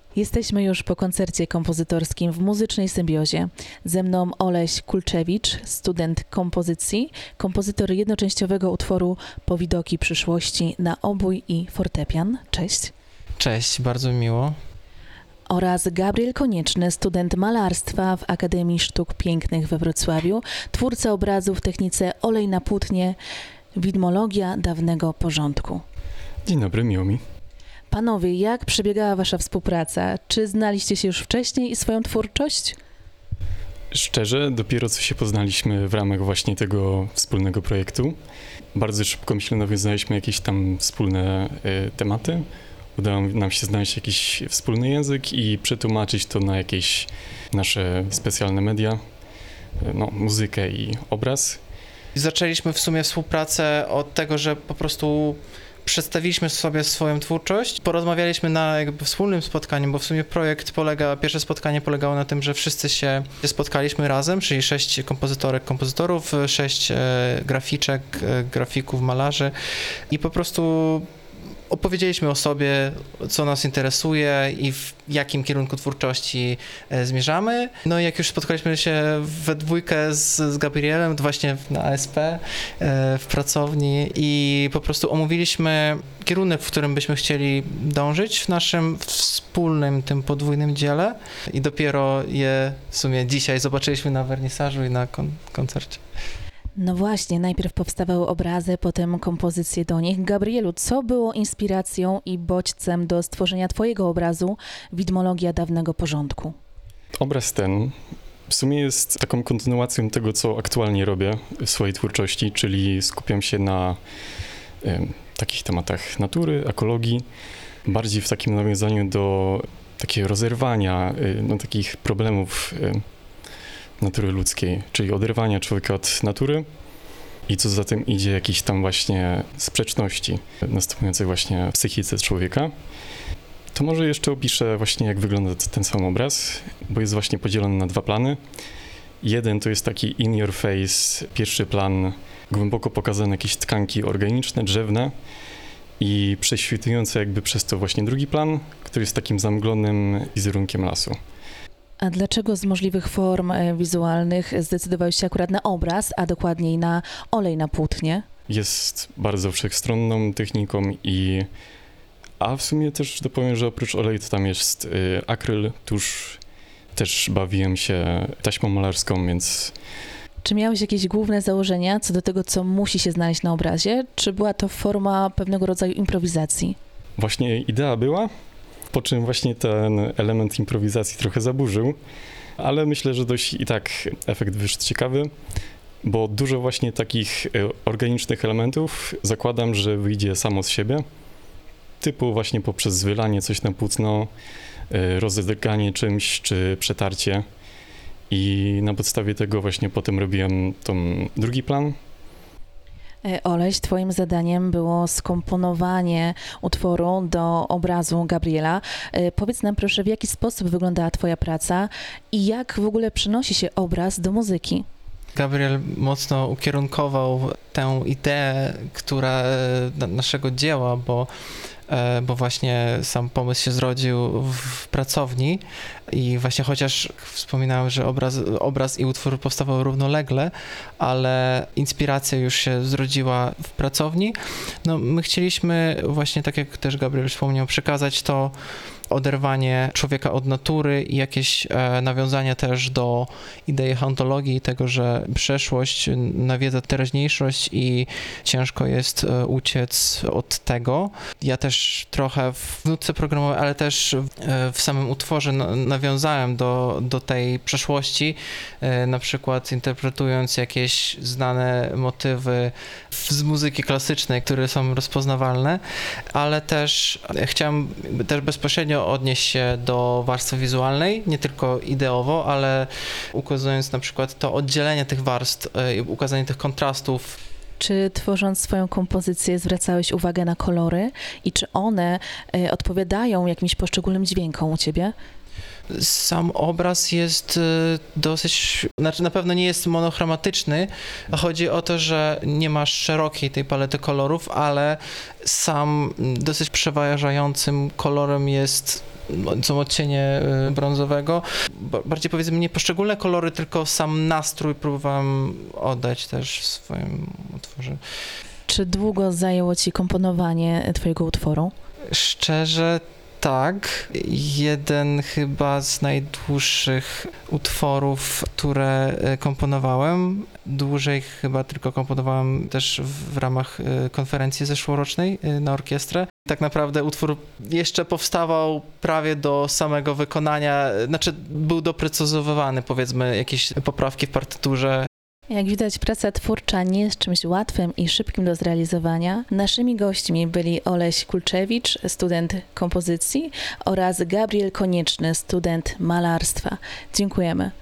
Jesteśmy już po koncercie kompozytorskim w Muzycznej Symbiozie. Ze mną Oleś Kulczewicz, student kompozycji, kompozytor jednoczęściowego utworu Powidoki przyszłości na obój i fortepian. Cześć. Cześć, bardzo miło. Oraz Gabriel Konieczny, student malarstwa w Akademii Sztuk Pięknych we Wrocławiu, twórca obrazu w technice olej na płótnie, widmologia dawnego porządku. Dzień dobry, miło mi. Panowie, jak przebiegała wasza współpraca? Czy znaliście się już wcześniej i swoją twórczość? Szczerze, dopiero co się poznaliśmy w ramach właśnie tego wspólnego projektu. Bardzo szybko, myślę, nawiązaliśmy jakieś tam wspólne tematy. Udało nam się znaleźć jakiś wspólny język i przetłumaczyć to na jakieś nasze specjalne media, muzykę i obraz. Zaczęliśmy w sumie współpracę od tego, że po prostu przedstawiliśmy sobie swoją twórczość, porozmawialiśmy na jakby wspólnym spotkaniu, bo w sumie pierwsze spotkanie polegało na tym, że wszyscy się spotkaliśmy razem, czyli 6 kompozytorów, 6 graficzek, grafików, malarzy i po prostu opowiedzieliśmy o sobie, co nas interesuje i w jakim kierunku twórczości zmierzamy. No i jak już spotkaliśmy się we dwójkę z Gabrielem, to właśnie na ASP w pracowni i po prostu omówiliśmy kierunek, w którym byśmy chcieli dążyć w naszym wspólnym, tym podwójnym dziele i dopiero je w sumie dzisiaj zobaczyliśmy na wernisażu i na koncercie. No właśnie, najpierw powstawały obrazy, potem kompozycje do nich. Gabrielu, co było inspiracją i bodźcem do stworzenia twojego obrazu Widmologia dawnego porządku? Obraz ten w sumie jest taką kontynuacją tego, co aktualnie robię w swojej twórczości, czyli skupiam się na takich tematach natury, ekologii, bardziej w takim nawiązaniu do takiego rozerwania, takich problemów natury ludzkiej, czyli oderwania człowieka od natury i co za tym idzie, jakieś tam właśnie sprzeczności następujące właśnie w psychice człowieka. To może jeszcze opiszę właśnie, jak wygląda ten sam obraz, bo jest właśnie podzielony na 2 plany. Jeden to jest taki in your face, pierwszy plan, głęboko pokazane jakieś tkanki organiczne, drzewne i prześwitujące jakby przez to właśnie drugi plan, który jest takim zamglonym wizerunkiem lasu. A dlaczego z możliwych form wizualnych zdecydowałeś się akurat na obraz, a dokładniej na olej na płótnie? Jest bardzo wszechstronną techniką a w sumie też dopowiem, że oprócz oleju to tam jest akryl, tusz, też bawiłem się taśmą malarską, więc... Czy miałeś jakieś główne założenia co do tego, co musi się znaleźć na obrazie? Czy była to forma pewnego rodzaju improwizacji? Właśnie idea była, po czym właśnie ten element improwizacji trochę zaburzył, ale myślę, że dość i tak efekt wyszedł ciekawy, bo dużo właśnie takich organicznych elementów zakładam, że wyjdzie samo z siebie, typu właśnie poprzez wylanie coś na płótno, rozdrganie czymś czy przetarcie i na podstawie tego właśnie potem robiłem drugi plan. Oleś, twoim zadaniem było skomponowanie utworu do obrazu Gabriela. Powiedz nam proszę, w jaki sposób wyglądała twoja praca i jak w ogóle przenosi się obraz do muzyki? Gabriel mocno ukierunkował tę ideę, naszego dzieła, bo właśnie sam pomysł się zrodził w pracowni i właśnie chociaż wspominałem, że obraz i utwór powstawały równolegle, ale inspiracja już się zrodziła w pracowni. No, my chcieliśmy właśnie, tak jak też Gabriel wspomniał, przekazać to oderwanie człowieka od natury i jakieś nawiązania też do idei hantologii, tego, że przeszłość nawiedza teraźniejszość i ciężko jest uciec od tego. Ja też trochę w nutce programowej, ale też w samym utworze nawiązałem do tej przeszłości, na przykład interpretując jakieś znane motywy z muzyki klasycznej, które są rozpoznawalne, ale też chciałem też bezpośrednio odnieść się do warstwy wizualnej, nie tylko ideowo, ale ukazując na przykład to oddzielenie tych warstw, ukazanie tych kontrastów. Czy tworząc swoją kompozycję zwracałeś uwagę na kolory i czy one odpowiadają jakimś poszczególnym dźwiękom u ciebie? Sam obraz jest dosyć, znaczy na pewno nie jest monochromatyczny, a chodzi o to, że nie ma szerokiej tej palety kolorów, ale sam dosyć przeważającym kolorem są odcienie brązowego. Bardziej powiedzmy nie poszczególne kolory, tylko sam nastrój próbowałem oddać też w swoim utworze. Czy długo zajęło ci komponowanie twojego utworu? Szczerze tak. Jeden chyba z najdłuższych utworów, które komponowałem. Dłużej chyba tylko komponowałem też w ramach konferencji zeszłorocznej na orkiestrę. Tak naprawdę utwór jeszcze powstawał prawie do samego wykonania, znaczy był doprecyzowywany, powiedzmy, jakieś poprawki w partyturze. Jak widać, praca twórcza nie jest czymś łatwym i szybkim do zrealizowania. Naszymi gośćmi byli Oleś Kulczewicz, student kompozycji, oraz Gabriel Konieczny, student malarstwa. Dziękujemy.